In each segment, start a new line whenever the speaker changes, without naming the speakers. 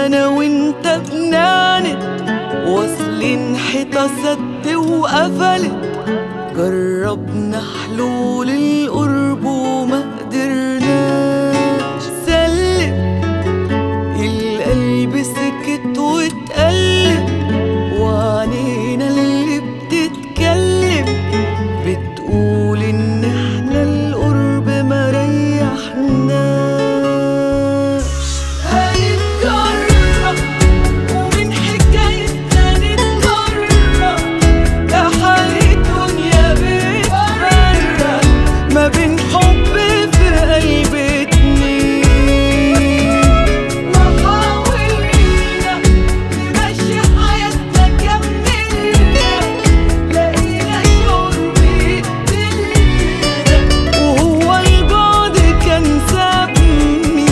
انا وانت بنعند، واصلين حيطة سد وقفلت. جربنا حلول القرب وما قدرناش. سلم القلب سكت واتقلب، وعنينا اللي بتتكلم بتقول ان احنا القرب ما ريحناش. هنتجرب ومن حكايتنا نتجرب، ده حال الدنيا بتفرق ما بين حب في قلب اتنين. وحاولنا نمشي حياتنا كملنا، لقينا شرب يقتلنا، وهو البعد كان سابني.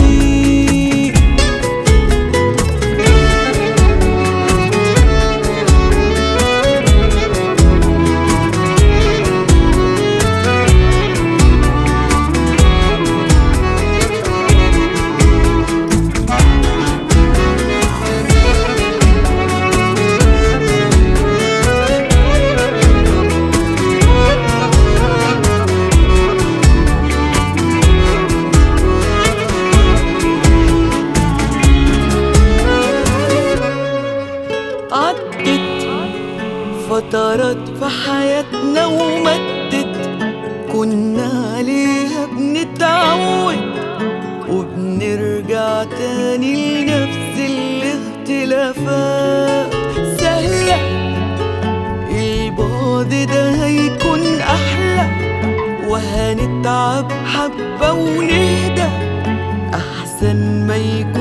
عدت فترات في حياتنا ومدت، كنا عليها بنتعود وبنرجع تاني لنفس الاختلافات. سهلة البعد ده هيكون أحلى، وهنتعب حبة ونهدى أحسن ما يكون